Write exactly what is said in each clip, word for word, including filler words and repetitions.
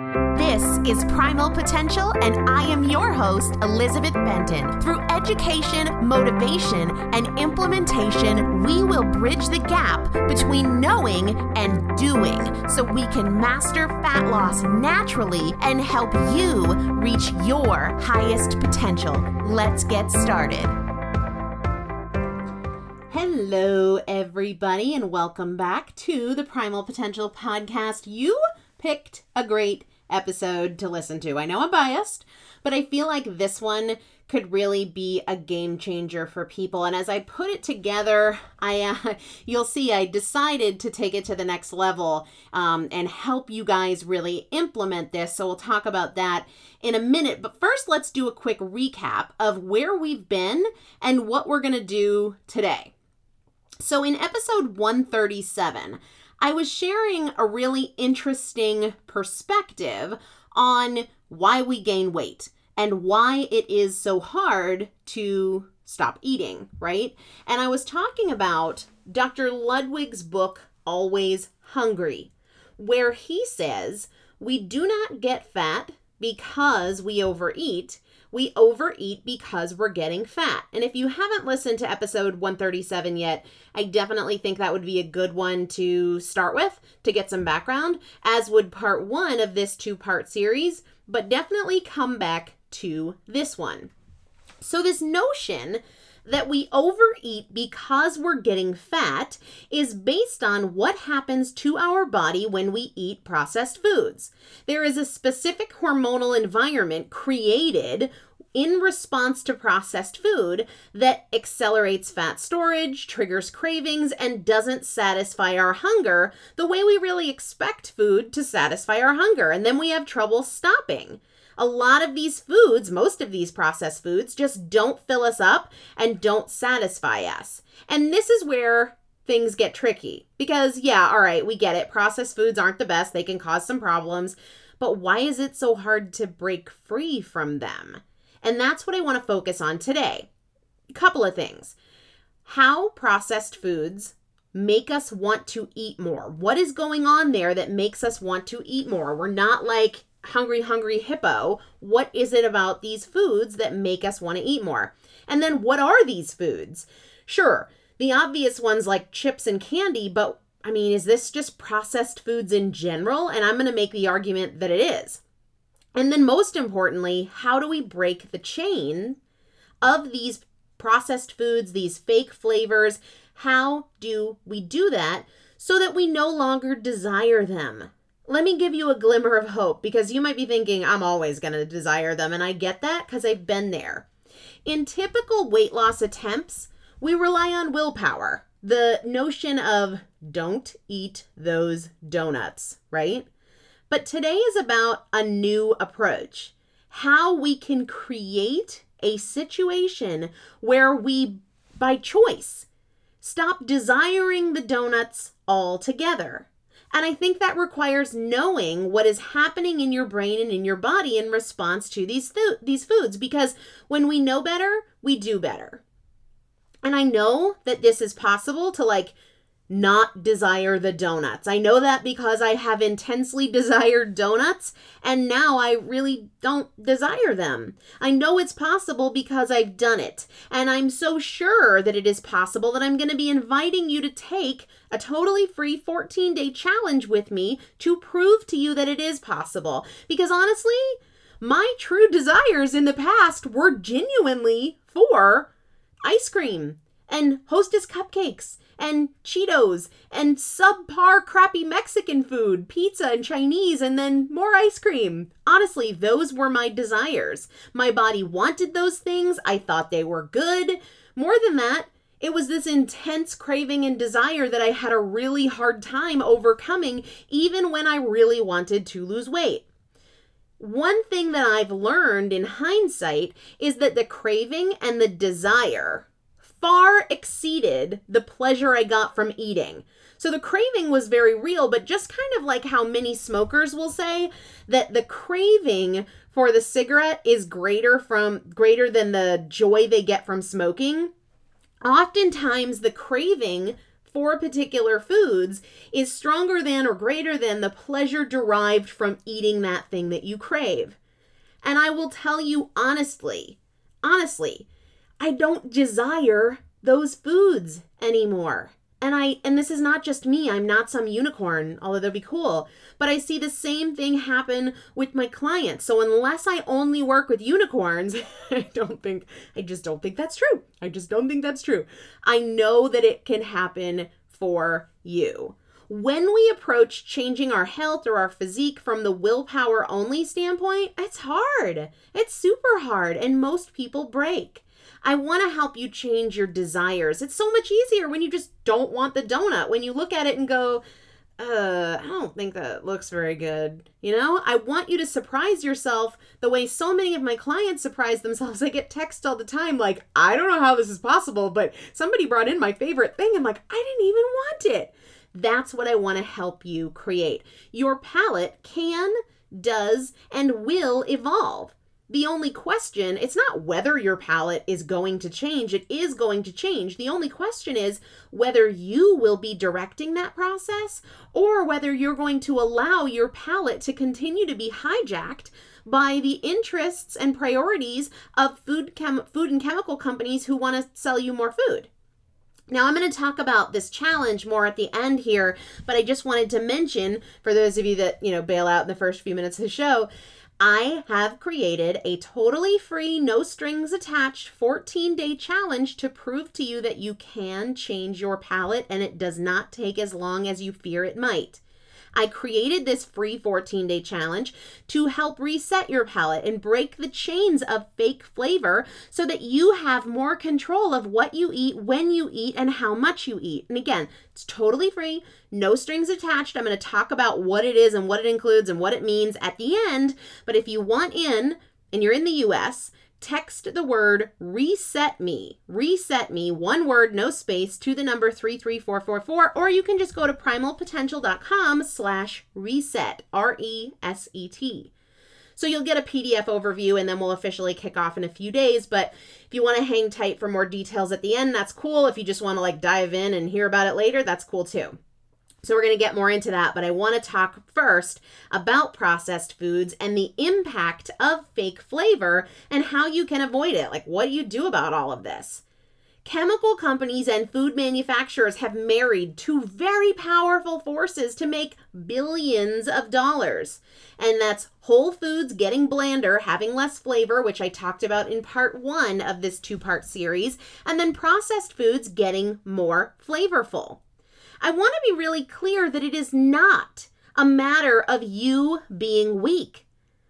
This is Primal Potential, and I am your host, Elizabeth Benton. Through education, motivation, and implementation, we will bridge the gap between knowing and doing so we can master fat loss naturally and help you reach your highest potential. Let's get started. Hello, everybody, and welcome back to the Primal Potential podcast. You picked a great episode to listen to. I know I'm biased, but I feel like this one could really be a game changer for people. And as I put it together, I uh, you'll see I decided to take it to the next level um, and help you guys really implement this. So we'll talk about that in a minute. But first, let's do a quick recap of where we've been and what we're going to do today. So in episode one thirty-seven, I was sharing a really interesting perspective on why we gain weight and why it is so hard to stop eating, right? And I was talking about Doctor Ludwig's book, Always Hungry, where he says we do not get fat because we overeat. We overeat because we're getting fat. And if you haven't listened to episode one thirty-seven yet, I definitely think that would be a good one to start with to get some background, as would part one of this two-part series, but definitely come back to this one. So this notion that we overeat because we're getting fat is based on what happens to our body when we eat processed foods. There is a specific hormonal environment created in response to processed food that accelerates fat storage, triggers cravings, and doesn't satisfy our hunger the way we really expect food to satisfy our hunger. And then we have trouble stopping. A lot of these foods, most of these processed foods, just don't fill us up and don't satisfy us. And this is where things get tricky because, yeah, all right, we get it. Processed foods aren't the best. They can cause some problems. But why is it so hard to break free from them? And that's what I want to focus on today. A couple of things. How processed foods make us want to eat more. What is going on there that makes us want to eat more? We're not like hungry, hungry hippo. What is it about these foods that make us want to eat more? And then what are these foods? Sure, the obvious ones like chips and candy, but I mean, is this just processed foods in general? And I'm going to make the argument that it is. And then most importantly, how do we break the chain of these processed foods, these fake flavors? How do we do that so that we no longer desire them? Let me give you a glimmer of hope, because you might be thinking, I'm always going to desire them. And I get that because I've been there. In typical weight loss attempts, we rely on willpower. The notion of don't eat those donuts, right? But today is about a new approach. How we can create a situation where we, by choice, stop desiring the donuts altogether. And I think that requires knowing what is happening in your brain and in your body in response to these th- these foods. Because when we know better, we do better. And I know that this is possible to like not desire the donuts. I know that because I have intensely desired donuts and now I really don't desire them. I know it's possible because I've done it. And I'm so sure that it is possible that I'm going to be inviting you to take a totally free fourteen-day challenge with me to prove to you that it is possible. Because honestly, my true desires in the past were genuinely for ice cream and Hostess cupcakes and Cheetos and subpar crappy Mexican food, pizza and Chinese, and then more ice cream. Honestly, those were my desires. My body wanted those things. I thought they were good. More than that, it was this intense craving and desire that I had a really hard time overcoming, even when I really wanted to lose weight. One thing that I've learned in hindsight is that the craving and the desire far exceeded the pleasure I got from eating. So the craving was very real, but just kind of like how many smokers will say that the craving for the cigarette is greater from greater than the joy they get from smoking. Oftentimes the craving for particular foods is stronger than or greater than the pleasure derived from eating that thing that you crave. And I will tell you honestly, honestly, I don't desire those foods anymore. And I, and this is not just me, I'm not some unicorn, although that'd be cool, but I see the same thing happen with my clients. So unless I only work with unicorns, I don't think, I just don't think that's true. I just don't think that's true. I know that it can happen for you. When we approach changing our health or our physique from the willpower only standpoint, it's hard. It's super hard, and most people break. I want to help you change your desires. It's so much easier when you just don't want the donut. When you look at it and go, uh, I don't think that looks very good. You know, I want you to surprise yourself the way so many of my clients surprise themselves. I get texts all the time like, I don't know how this is possible, but somebody brought in my favorite thing. I'm like, I didn't even want it. That's what I want to help you create. Your palate can, does, and will evolve. The only question, it's not whether your palate is going to change. It is going to change. The only question is whether you will be directing that process or whether you're going to allow your palate to continue to be hijacked by the interests and priorities of food, chem- food and chemical companies who want to sell you more food. Now, I'm going to talk about this challenge more at the end here, but I just wanted to mention, for those of you that, you know, bail out in the first few minutes of the show, I have created a totally free, no strings attached fourteen-day challenge to prove to you that you can change your palate and it does not take as long as you fear it might. I created this free fourteen-day challenge to help reset your palate and break the chains of fake flavor so that you have more control of what you eat, when you eat, and how much you eat. And again, it's totally free, no strings attached. I'm going to talk about what it is and what it includes and what it means at the end. But if you want in and you're in the U S, text the word reset me, reset me, one word, no space, to the number three three four four four, or you can just go to primalpotential.com slash reset, R E S E T. So you'll get a P D F overview and then we'll officially kick off in a few days. But if you want to hang tight for more details at the end, that's cool. If you just want to like dive in and hear about it later, that's cool too. So we're going to get more into that, but I want to talk first about processed foods and the impact of fake flavor and how you can avoid it. Like, what do you do about all of this? Chemical companies and food manufacturers have married two very powerful forces to make billions of dollars. And that's whole foods getting blander, having less flavor, which I talked about in part one of this two-part series, and then processed foods getting more flavorful. I want to be really clear that it is not a matter of you being weak.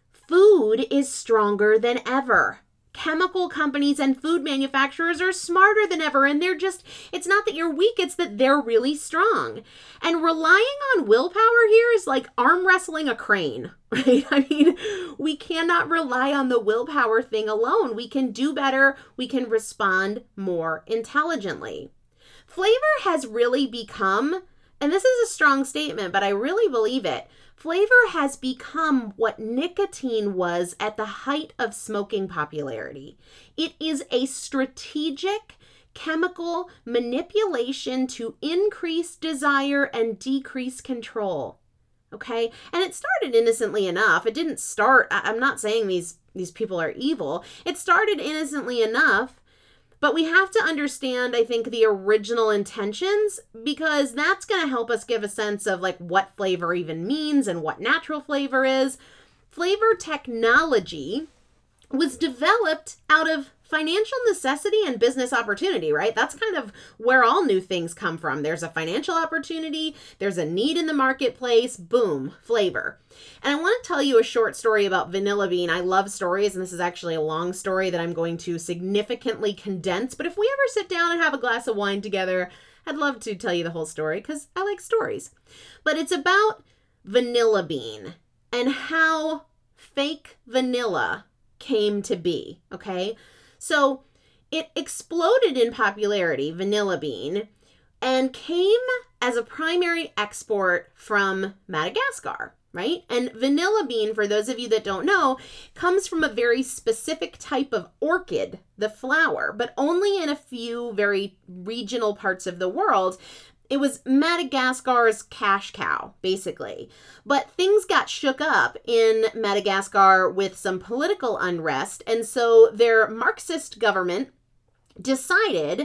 Food is stronger than ever. Chemical companies and food manufacturers are smarter than ever, and they're just, it's not that you're weak, it's that they're really strong. And relying on willpower here is like arm wrestling a crane, right? I mean, we cannot rely on the willpower thing alone. We can do better. We can respond more intelligently. Flavor has really become, and this is a strong statement, but I really believe it, flavor has become what nicotine was at the height of smoking popularity. It is a strategic chemical manipulation to increase desire and decrease control. Okay? And it started innocently enough. It didn't start, I'm not saying these, these people are evil. It started innocently enough. But we have to understand, I think, the original intentions, because that's going to help us give a sense of like what flavor even means and what natural flavor is. Flavor technology was developed out of financial necessity and business opportunity, right? That's kind of where all new things come from. There's a financial opportunity, there's a need in the marketplace, boom, flavor. And I want to tell you a short story about Vanilla Bean. I love stories, and this is actually a long story that I'm going to significantly condense. But if we ever sit down and have a glass of wine together, I'd love to tell you the whole story because I like stories. But it's about Vanilla Bean and how fake vanilla came to be, okay? So it exploded in popularity, Vanilla Bean, and came as a primary export from Madagascar, right? And Vanilla Bean, for those of you that don't know, comes from a very specific type of orchid, the flower, but only in a few very regional parts of the world. It was Madagascar's cash cow, basically. But things got shook up in Madagascar with some political unrest, and so their Marxist government decided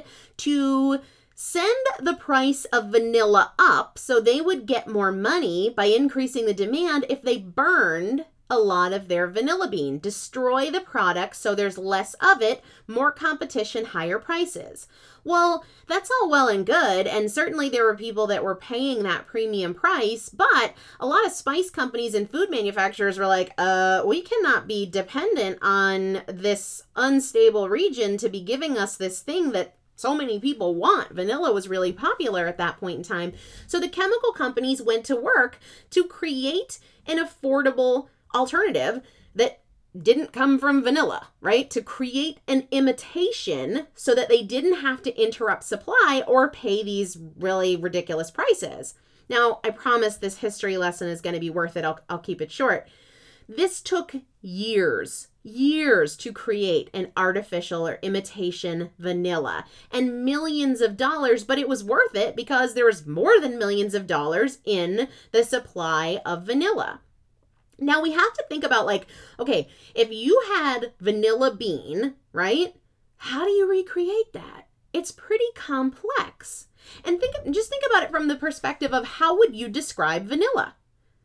to send the price of vanilla up so they would get more money by increasing the demand if they burned a lot of their vanilla bean, destroy the product so there's less of it, more competition, higher prices. Well, that's all well and good, and certainly there were people that were paying that premium price, but a lot of spice companies and food manufacturers were like, uh, we cannot be dependent on this unstable region to be giving us this thing that so many people want. Vanilla was really popular at that point in time. So the chemical companies went to work to create an affordable alternative that didn't come from vanilla, right? To create an imitation so that they didn't have to interrupt supply or pay these really ridiculous prices. Now, I promise this history lesson is going to be worth it. I'll, I'll keep it short. This took years, years to create an artificial or imitation vanilla and millions of dollars, but it was worth it because there was more than millions of dollars in the supply of vanilla. Now we have to think about like, okay, if you had vanilla bean, right? How do you recreate that? It's pretty complex. And think, just think about it from the perspective of how would you describe vanilla?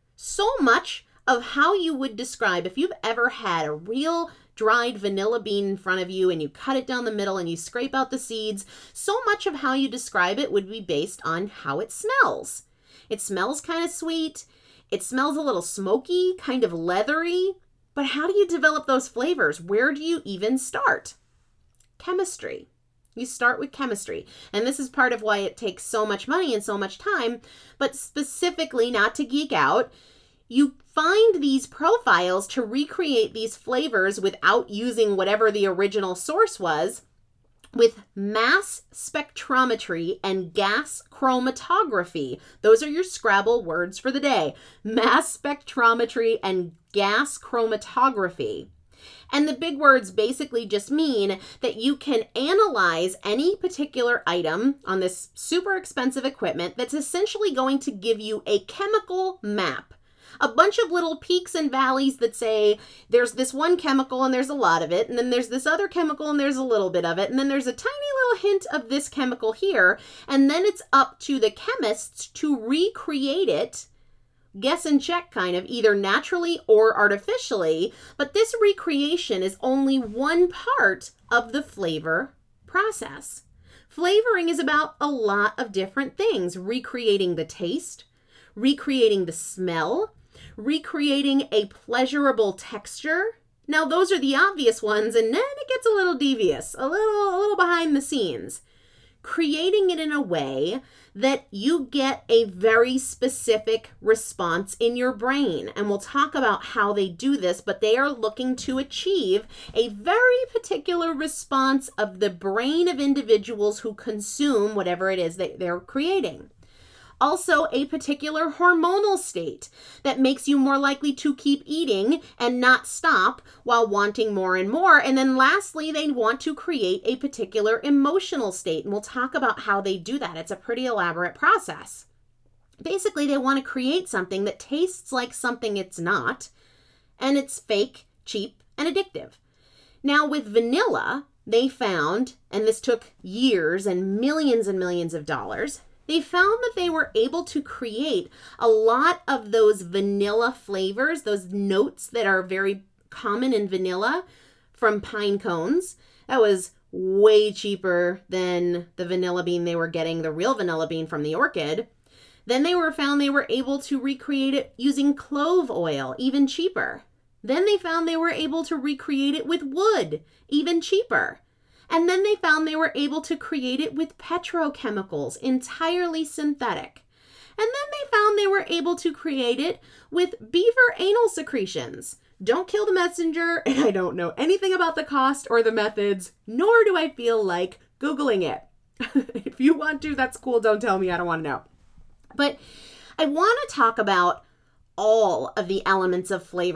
So much of how you would describe, if you've ever had a real dried vanilla bean in front of you and you cut it down the middle and you scrape out the seeds, so much of how you describe it would be based on how it smells. It smells kind of sweet. It smells a little smoky, kind of leathery, but how do you develop those flavors? Where do you even start? Chemistry. You start with chemistry. And this is part of why it takes so much money and so much time, but specifically, not to geek out, you find these profiles to recreate these flavors without using whatever the original source was, with mass spectrometry and gas chromatography. Those are your Scrabble words for the day. Mass spectrometry and gas chromatography. And the big words basically just mean that you can analyze any particular item on this super expensive equipment that's essentially going to give you a chemical map. A bunch of little peaks and valleys that say there's this one chemical and there's a lot of it, and then there's this other chemical and there's a little bit of it, and then there's a tiny little hint of this chemical here, and then it's up to the chemists to recreate it, guess and check kind of, either naturally or artificially, but this recreation is only one part of the flavor process. Flavoring is about a lot of different things, recreating the taste, recreating the smell, recreating a pleasurable texture. Now, those are the obvious ones, and then it gets a little devious, a little, a little behind the scenes. Creating it in a way that you get a very specific response in your brain. And we'll talk about how they do this, but they are looking to achieve a very particular response of the brain of individuals who consume whatever it is that they're creating. Also, a particular hormonal state that makes you more likely to keep eating and not stop while wanting more and more. And then lastly, they want to create a particular emotional state. And we'll talk about how they do that. It's a pretty elaborate process. Basically, they want to create something that tastes like something it's not, and it's fake, cheap, and addictive. Now, with vanilla, they found, and this took years and millions and millions of dollars, they found that they were able to create a lot of those vanilla flavors, those notes that are very common in vanilla from pine cones. That was way cheaper than the vanilla bean they were getting, the real vanilla bean from the orchid. Then they were found they were able to recreate it using clove oil, even cheaper. Then they found they were able to recreate it with wood, even cheaper. And then they found they were able to create it with petrochemicals, entirely synthetic. And then they found they were able to create it with beaver anal secretions. Don't kill the messenger, and I don't know anything about the cost or the methods, nor do I feel like Googling it. If you want to, that's cool. Don't tell me. I don't want to know. But I want to talk about all of the elements of flavor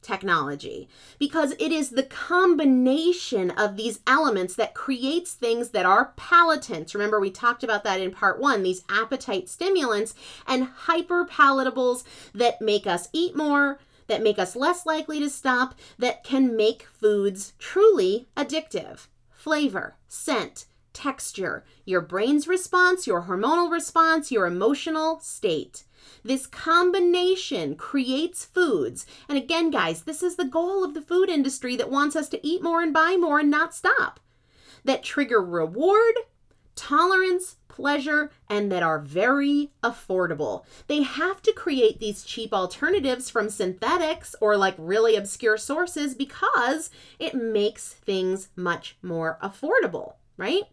technology, because it is the combination of these elements that creates things that are palatants. Remember, we talked about that in part one, these appetite stimulants and hyper palatables that make us eat more, that make us less likely to stop, that can make foods truly addictive. Flavor, scent, texture, your brain's response, your hormonal response, your emotional state. This combination creates foods. And again, guys, this is the goal of the food industry that wants us to eat more and buy more and not stop. That trigger reward, tolerance, pleasure, and that are very affordable. They have to create these cheap alternatives from synthetics or like really obscure sources because it makes things much more affordable, right?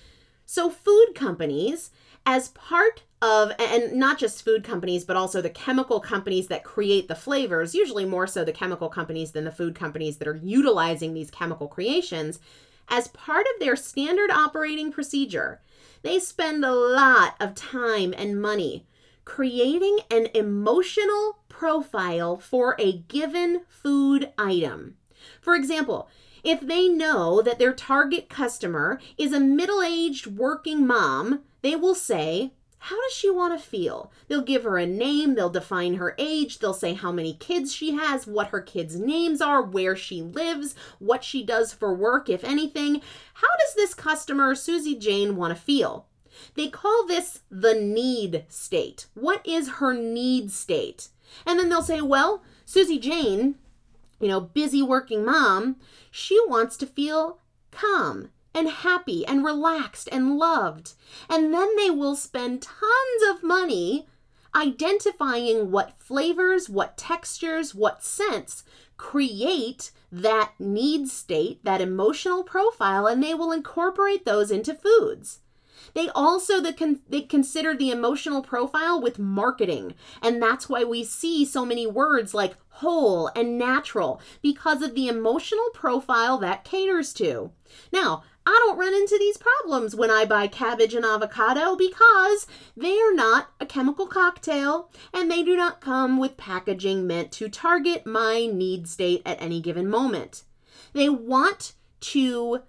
So food companies, as part of, and not just food companies, but also the chemical companies that create the flavors, usually more so the chemical companies than the food companies that are utilizing these chemical creations, as part of their standard operating procedure, they spend a lot of time and money creating an emotional profile for a given food item. For example, if they know that their target customer is a middle-aged working mom, they will say, how does she want to feel? They'll give her a name, they'll define her age, they'll say how many kids she has, what her kids' names are, where she lives, what she does for work, if anything. How does this customer, Susie Jane, want to feel? They call this the need state. What is her need state? And then they'll say, well, Susie Jane, you know, busy working mom, she wants to feel calm and happy and relaxed and loved. And then they will spend tons of money identifying what flavors, what textures, what scents create that need state, that emotional profile, and they will incorporate those into foods. They also the con- they consider the emotional profile with marketing, and that's why we see so many words like whole and natural, because of the emotional profile that caters to. Now, I don't run into these problems when I buy cabbage and avocado because they are not a chemical cocktail and they do not come with packaging meant to target my need state at any given moment. They want to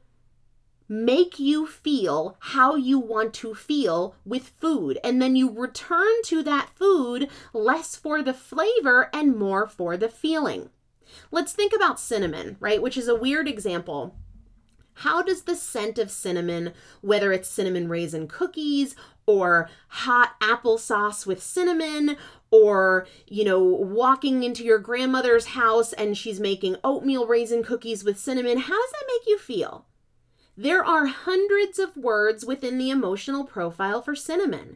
make you feel how you want to feel with food, and then you return to that food less for the flavor and more for the feeling. Let's think about cinnamon, right? Which is a weird example. How does the scent of cinnamon, whether it's cinnamon raisin cookies or hot applesauce with cinnamon, or, you know, walking into your grandmother's house and she's making oatmeal raisin cookies with cinnamon, how does that make you feel? There are hundreds of words within the emotional profile for cinnamon.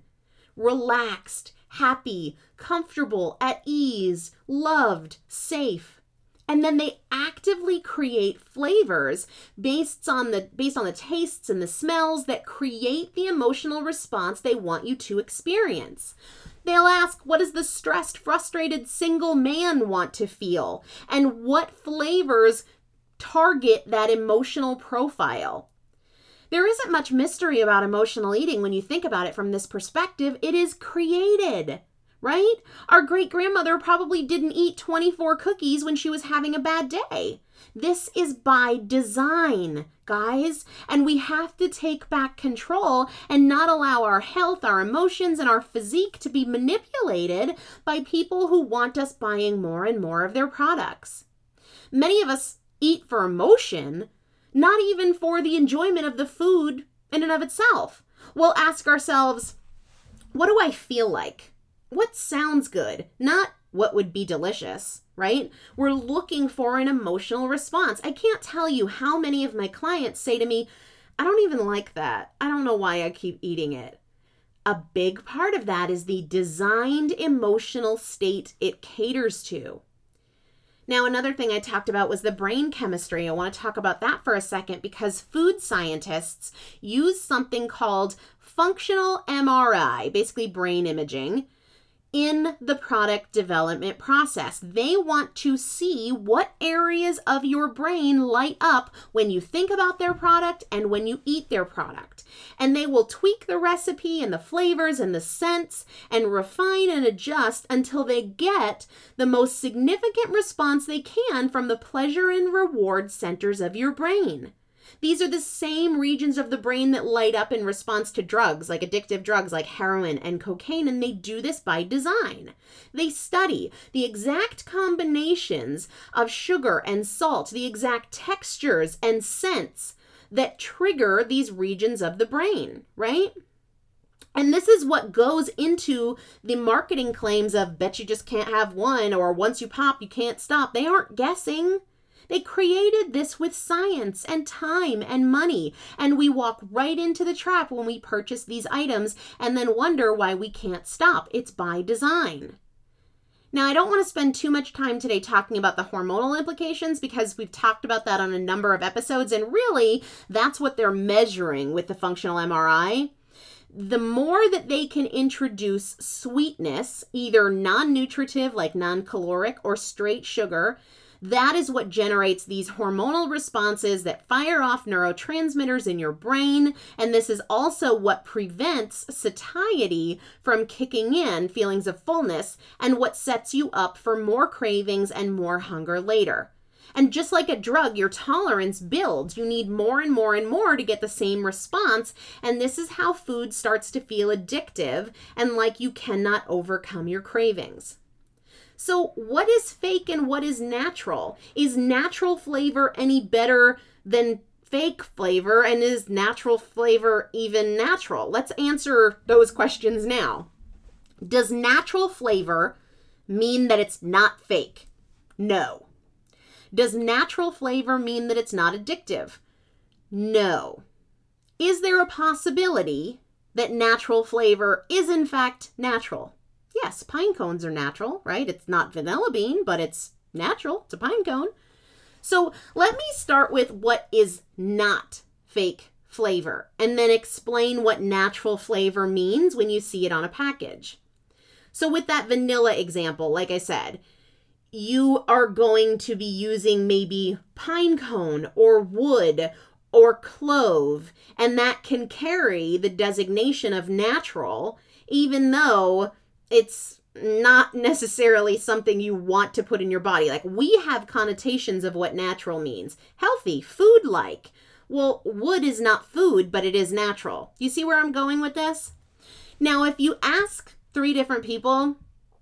Relaxed, happy, comfortable, at ease, loved, safe. And then they actively create flavors based on the based on the tastes and the smells that create the emotional response they want you to experience. They'll ask, what does the stressed, frustrated single man want to feel? And what flavors target that emotional profile? There isn't much mystery about emotional eating when you think about it from this perspective. It is created, right? Our great-grandmother probably didn't eat twenty-four cookies when she was having a bad day. This is by design, guys, and we have to take back control and not allow our health, our emotions, and our physique to be manipulated by people who want us buying more and more of their products. Many of us eat for emotion, not even for the enjoyment of the food in and of itself. We'll ask ourselves, what do I feel like? What sounds good? Not what would be delicious, right? We're looking for an emotional response. I can't tell you how many of my clients say to me, I don't even like that. I don't know why I keep eating it. A big part of that is the designed emotional state it caters to. Now, another thing I talked about was the brain chemistry. I want to talk about that for a second because food scientists use something called functional M R I, basically brain imaging, in the product development process. They want to see what areas of your brain light up when you think about their product and when you eat their product. And they will tweak the recipe and the flavors and the scents and refine and adjust until they get the most significant response they can from the pleasure and reward centers of your brain. These are the same regions of the brain that light up in response to drugs, like addictive drugs like heroin and cocaine, and they do this by design. They study the exact combinations of sugar and salt, the exact textures and scents that trigger these regions of the brain, right? And this is what goes into the marketing claims of bet you just can't have one, or once you pop, you can't stop. They aren't guessing. They created this with science and time and money, and we walk right into the trap when we purchase these items and then wonder why we can't stop. It's by design. Now, I don't want to spend too much time today talking about the hormonal implications because we've talked about that on a number of episodes, and really, that's what they're measuring with the functional M R I. The more that they can introduce sweetness, either non-nutritive like non-caloric or straight sugar, that is what generates these hormonal responses that fire off neurotransmitters in your brain. And this is also what prevents satiety from kicking in, feelings of fullness, and what sets you up for more cravings and more hunger later. And just like a drug, your tolerance builds. You need more and more and more to get the same response. And this is how food starts to feel addictive and like you cannot overcome your cravings. So what is fake and what is natural? Is natural flavor any better than fake flavor? And is natural flavor even natural? Let's answer those questions now. Does natural flavor mean that it's not fake? No. Does natural flavor mean that it's not addictive? No. Is there a possibility that natural flavor is in fact natural? Yes, pine cones are natural, right? It's not vanilla bean, but it's natural. It's a pine cone. So let me start with what is not fake flavor and then explain what natural flavor means when you see it on a package. So with that vanilla example, like I said, you are going to be using maybe pine cone or wood or clove, and that can carry the designation of natural, even though it's not necessarily something you want to put in your body. Like, we have connotations of what natural means. Healthy, food-like. Well, wood is not food, but it is natural. You see where I'm going with this? Now, if you ask three different people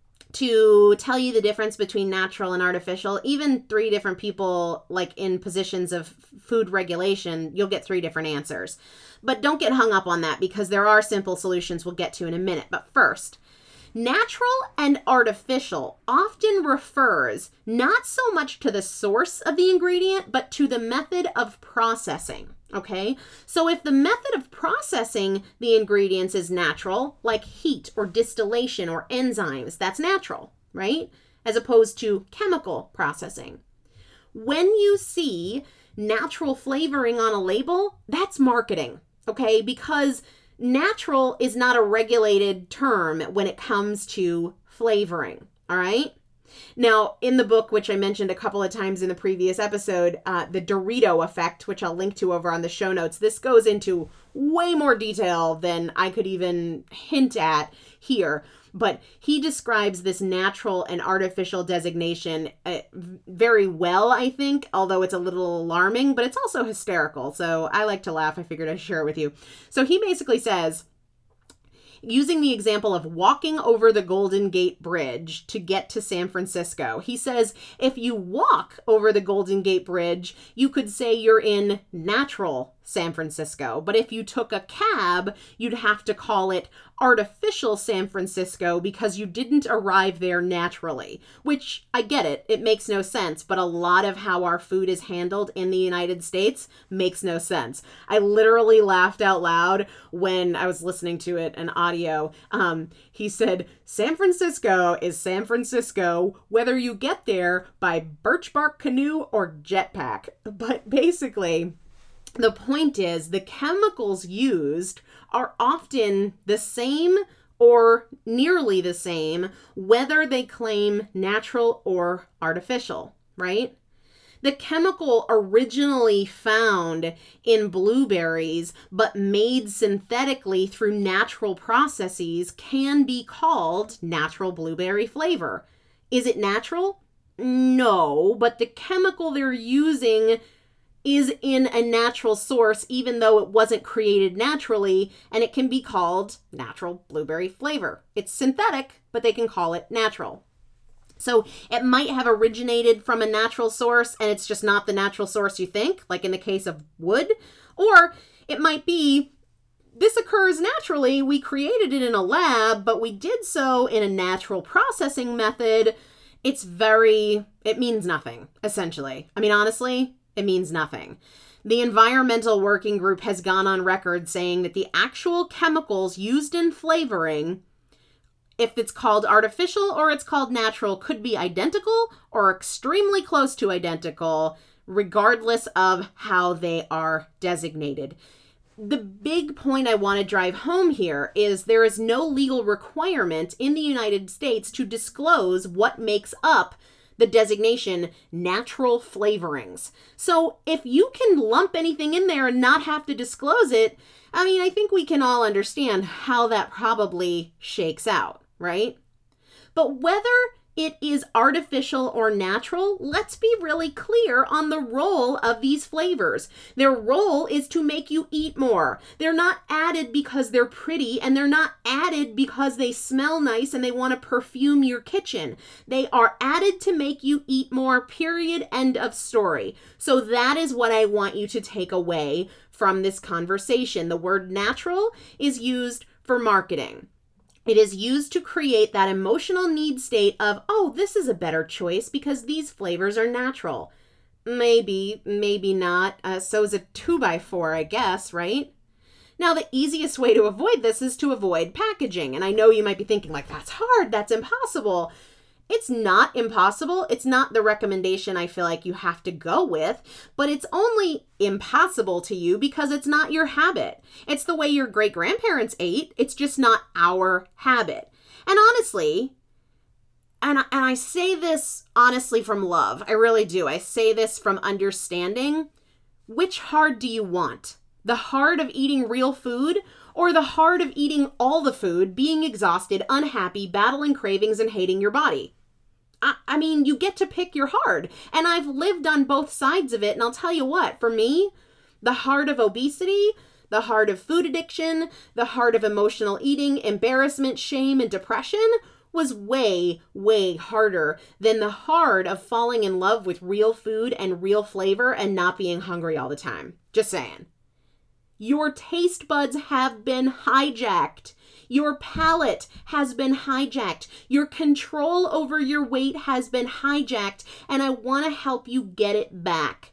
to tell you the difference between natural and artificial, even three different people like in positions of food regulation, you'll get three different answers. But don't get hung up on that because there are simple solutions we'll get to in a minute. But first, natural and artificial often refers not so much to the source of the ingredient, but to the method of processing, okay? So if the method of processing the ingredients is natural, like heat or distillation or enzymes, that's natural, right? As opposed to chemical processing. When you see natural flavoring on a label, that's marketing, okay? Because natural is not a regulated term when it comes to flavoring, all right? Now, in the book, which I mentioned a couple of times in the previous episode, uh, the Dorito effect, which I'll link to over on the show notes, this goes into way more detail than I could even hint at here. But he describes this natural and artificial designation uh, very well, I think, although it's a little alarming, but it's also hysterical. So I like to laugh. I figured I'd share it with you. So he basically says, using the example of walking over the Golden Gate Bridge to get to San Francisco, he says, if you walk over the Golden Gate Bridge, you could say you're in natural San Francisco. But if you took a cab, you'd have to call it artificial San Francisco because you didn't arrive there naturally, which I get it. It makes no sense, but a lot of how our food is handled in the United States makes no sense. I literally laughed out loud when I was listening to it, an audio. Um, he said, San Francisco is San Francisco, whether you get there by birch bark canoe or jetpack. But basically, the point is the chemicals used are often the same or nearly the same, whether they claim natural or artificial, right? The chemical originally found in blueberries but made synthetically through natural processes can be called natural blueberry flavor. Is it natural? No, but the chemical they're using is in a natural source, even though it wasn't created naturally, and it can be called natural blueberry flavor. It's synthetic, but they can call it natural. So it might have originated from a natural source, and it's just not the natural source you think, like in the case of wood. Or it might be, this occurs naturally, we created it in a lab, but we did so in a natural processing method. It's very, it means nothing, essentially. I mean, honestly, it means nothing. The Environmental Working Group has gone on record saying that the actual chemicals used in flavoring, if it's called artificial or it's called natural, could be identical or extremely close to identical, regardless of how they are designated. The big point I want to drive home here is there is no legal requirement in the United States to disclose what makes up the designation natural flavorings. So if you can lump anything in there and not have to disclose it, I mean, I think we can all understand how that probably shakes out, right? But whether it is artificial or natural, let's be really clear on the role of these flavors. Their role is to make you eat more. They're not added because they're pretty, and they're not added because they smell nice and they want to perfume your kitchen. They are added to make you eat more, period, end of story. So that is what I want you to take away from this conversation. The word natural is used for marketing. It is used to create that emotional need state of, oh, this is a better choice because these flavors are natural. Maybe, maybe not. Uh, so is a two by four, I guess, right? Now, the easiest way to avoid this is to avoid packaging. And I know you might be thinking, like, that's hard, that's impossible. It's not impossible. It's not the recommendation I feel like you have to go with, but it's only impossible to you because it's not your habit. It's the way your great-grandparents ate. It's just not our habit. And honestly, and, and I say this honestly from love, I really do. I say this from understanding. Which hard do you want? The hard of eating real food, or the hard of eating all the food, being exhausted, unhappy, battling cravings, and hating your body? I, I mean, you get to pick your hard. And I've lived on both sides of it. And I'll tell you what, for me, the hard of obesity, the hard of food addiction, the hard of emotional eating, embarrassment, shame, and depression was way, way harder than the hard of falling in love with real food and real flavor and not being hungry all the time. Just saying. Your taste buds have been hijacked. Your palate has been hijacked. Your control over your weight has been hijacked, and I want to help you get it back.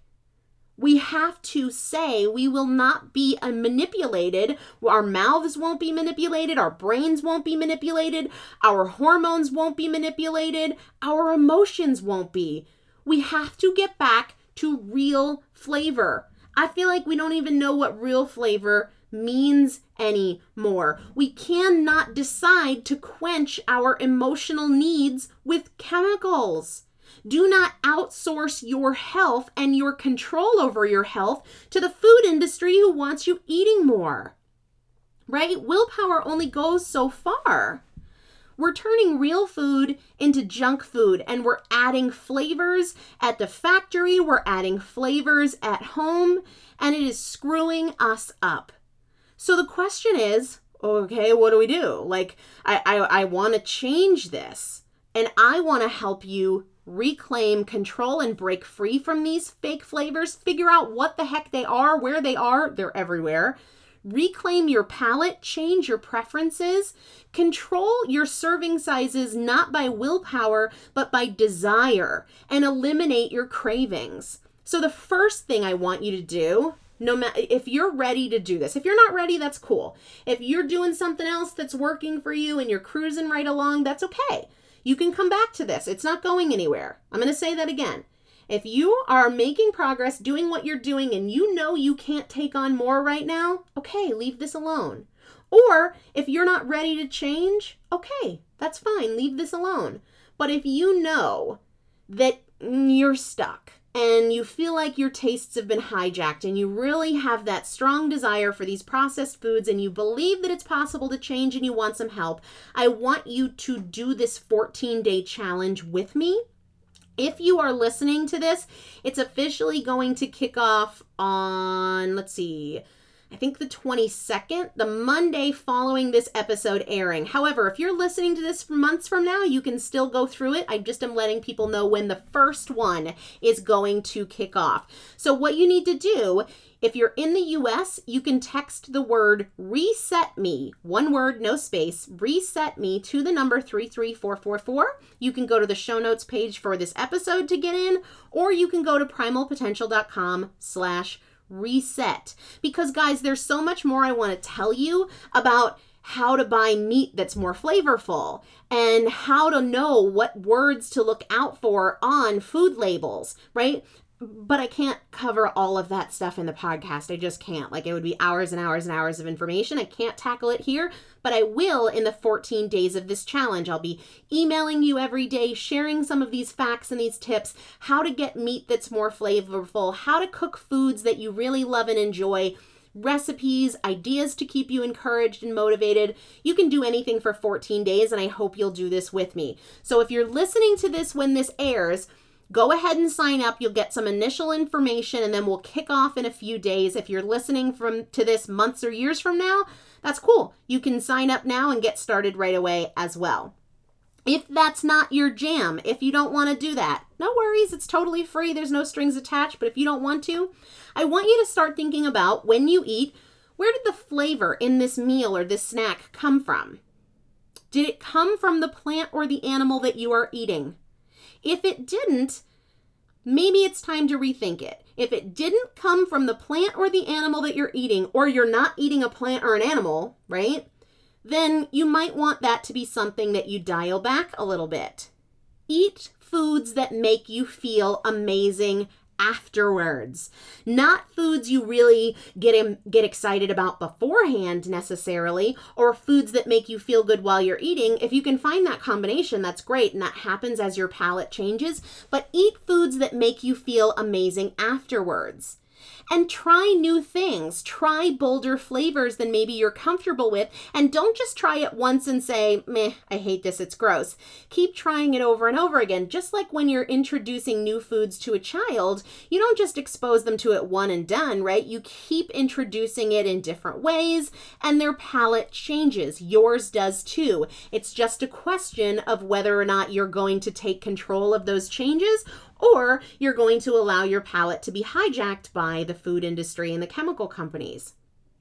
We have to say we will not be manipulated. Our mouths won't be manipulated. Our brains won't be manipulated. Our hormones won't be manipulated. Our emotions won't be. We have to get back to real flavor. I feel like we don't even know what real flavor means anymore. We cannot decide to quench our emotional needs with chemicals. Do not outsource your health and your control over your health to the food industry who wants you eating more. Right? Willpower only goes so far. We're turning real food into junk food, and we're adding flavors at the factory, we're adding flavors at home, and it is screwing us up. So the question is, okay, what do we do? Like, I, I, I want to change this, and I want to help you reclaim control and break free from these fake flavors, figure out what the heck they are, where they are, they're everywhere. Reclaim your palate, change your preferences, control your serving sizes not by willpower, but by desire, and eliminate your cravings. So the first thing I want you to do, no matter if you're ready to do this, if you're not ready, that's cool. If you're doing something else that's working for you and you're cruising right along, that's okay. You can come back to this. It's not going anywhere. I'm going to say that again. If you are making progress, doing what you're doing, and you know you can't take on more right now, okay, leave this alone. Or if you're not ready to change, okay, that's fine. Leave this alone. But if you know that you're stuck and you feel like your tastes have been hijacked and you really have that strong desire for these processed foods and you believe that it's possible to change and you want some help, I want you to do this fourteen-day challenge with me. If you are listening to this, it's officially going to kick off on, let's see, I think the twenty-second, the Monday following this episode airing. However, if you're listening to this for months from now, you can still go through it. I just am letting people know when the first one is going to kick off. So what you need to do, if you're in the U S, you can text the word reset me, one word, no space, reset me to the number three three four four four. You can go to the show notes page for this episode to get in, or you can go to primalpotential.com slash reset. Because guys, there's so much more I want to tell you about how to buy meat that's more flavorful and how to know what words to look out for on food labels, right? But I can't cover all of that stuff in the podcast. I just can't. Like, it would be hours and hours and hours of information. I can't tackle it here, but I will in the fourteen days of this challenge. I'll be emailing you every day, sharing some of these facts and these tips, how to get meat that's more flavorful, how to cook foods that you really love and enjoy, recipes, ideas to keep you encouraged and motivated. You can do anything for fourteen days, and I hope you'll do this with me. So if you're listening to this when this airs, go ahead and sign up. You'll get some initial information and then we'll kick off in a few days. If you're listening from to this months or years from now, that's cool. You can sign up now and get started right away as well. If that's not your jam, if you don't want to do that, no worries. It's totally free. There's no strings attached. But if you don't want to, I want you to start thinking about when you eat, where did the flavor in this meal or this snack come from? Did it come from the plant or the animal that you are eating? If it didn't, maybe it's time to rethink it. If it didn't come from the plant or the animal that you're eating, or you're not eating a plant or an animal, right? Then you might want that to be something that you dial back a little bit. Eat foods that make you feel amazing afterwards. Not foods you really get in, get excited about beforehand necessarily, or foods that make you feel good while you're eating. If you can find that combination, that's great, and that happens as your palate changes. But eat foods that make you feel amazing afterwards. And try new things. Try bolder flavors than maybe you're comfortable with. And don't just try it once and say, meh, I hate this, it's gross. Keep trying it over and over again. Just like when you're introducing new foods to a child, you don't just expose them to it one and done, right? You keep introducing it in different ways and their palate changes. Yours does too. It's just a question of whether or not you're going to take control of those changes, or you're going to allow your palate to be hijacked by the food industry and the chemical companies.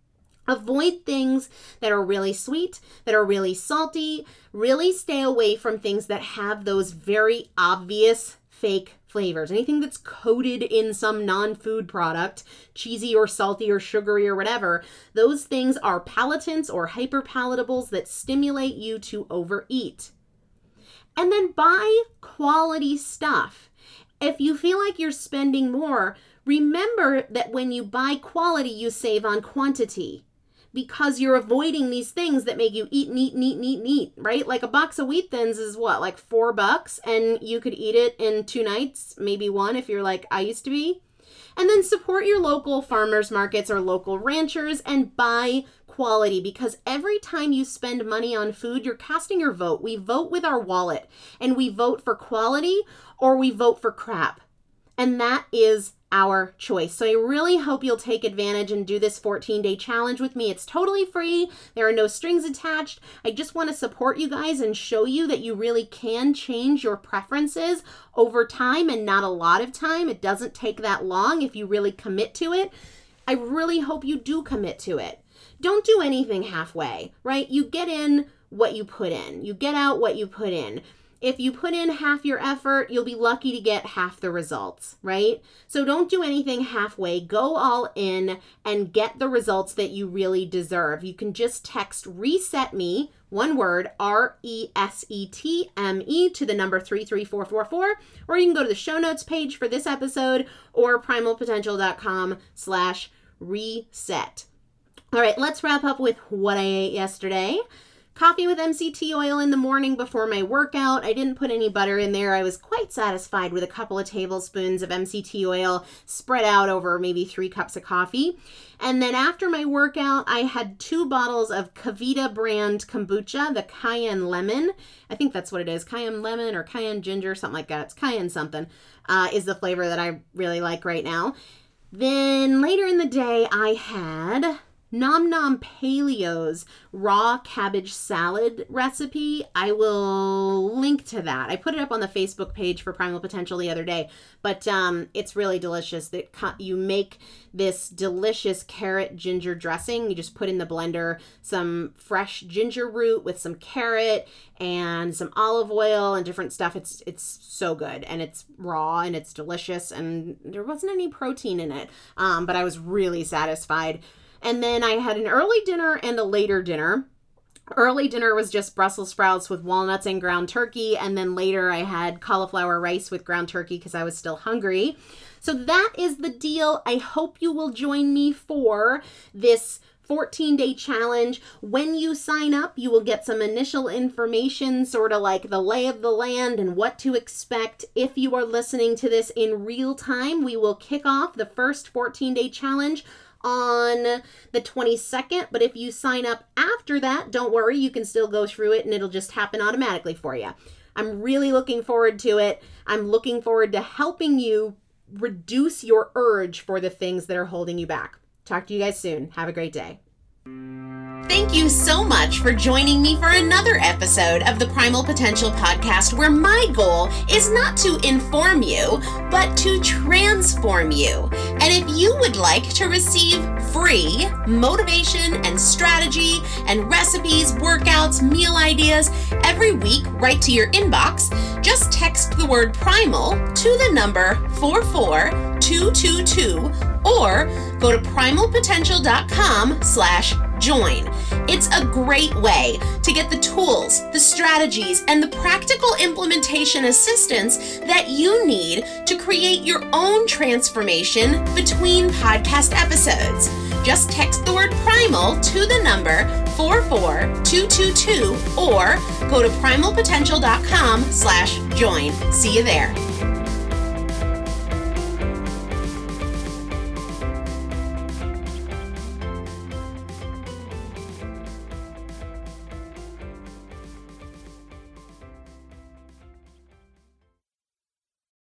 Avoid things that are really sweet, that are really salty. Really stay away from things that have those very obvious fake flavors. Anything that's coated in some non-food product, cheesy or salty or sugary or whatever, those things are palatants or hyperpalatables that stimulate you to overeat. And then buy quality stuff. If you feel like you're spending more, remember that when you buy quality, you save on quantity because you're avoiding these things that make you eat and eat and eat and eat and eat, right? Like a box of Wheat Thins is what, like four bucks, and you could eat it in two nights, maybe one if you're like I used to be. And then support your local farmers markets or local ranchers and buy quality, because every time you spend money on food, you're casting your vote. We vote with our wallet, and we vote for quality or we vote for crap. And that is our choice. So I really hope you'll take advantage and do this fourteen-day challenge with me. It's totally free. There are no strings attached. I just want to support you guys and show you that you really can change your preferences over time, and not a lot of time. It doesn't take that long if you really commit to it. I really hope you do commit to it. Don't do anything halfway, right? You get in what you put in. You get out what you put in. If you put in half your effort, you'll be lucky to get half the results, right? So don't do anything halfway. Go all in and get the results that you really deserve. You can just text reset me, one word, R E S E T M E, to the number three three four four four, or you can go to the show notes page for this episode or primalpotential.com slash reset. All right, let's wrap up with what I ate yesterday. Coffee with M C T oil in the morning before my workout. I didn't put any butter in there. I was quite satisfied with a couple of tablespoons of M C T oil spread out over maybe three cups of coffee. And then after my workout, I had two bottles of Kavita brand kombucha, the cayenne lemon. I think that's what it is, cayenne lemon or cayenne ginger, something like that. It's cayenne something uh, is the flavor that I really like right now. Then later in the day, I had Nom Nom Paleo's raw cabbage salad recipe. I will link to that. I put it up on the Facebook page for Primal Potential the other day, but um, it's really delicious. That you make this delicious carrot ginger dressing. You just put in the blender some fresh ginger root with some carrot and some olive oil and different stuff. It's it's so good, and it's raw and it's delicious, and there wasn't any protein in it, um, but I was really satisfied. And then I had an early dinner and a later dinner. Early dinner was just Brussels sprouts with walnuts and ground turkey. And then later I had cauliflower rice with ground turkey because I was still hungry. So that is the deal. I hope you will join me for this fourteen-day challenge. When you sign up, you will get some initial information, sort of like the lay of the land and what to expect. If you are listening to this in real time, we will kick off the first fourteen-day challenge on the twenty-second, but if you sign up after that, don't worry, you can still go through it and it'll just happen automatically for you. I'm really looking forward to it. I'm looking forward to helping you reduce your urge for the things that are holding you back. Talk to you guys soon. Have a great day. Thank you so much for joining me for another episode of the Primal Potential Podcast, where my goal is not to inform you, but to transform you. And if you would like to receive free motivation and strategy and recipes, workouts, meal ideas every week right to your inbox, just text the word primal to the number four four two two two or go to primal potential dot com slash join. It's a great way to get the tools, the strategies, and the practical implementation assistance that you need to create your own transformation between podcast episodes. Just text the word primal to the number four four two two two or go to primal potential dot com slash join. See you there.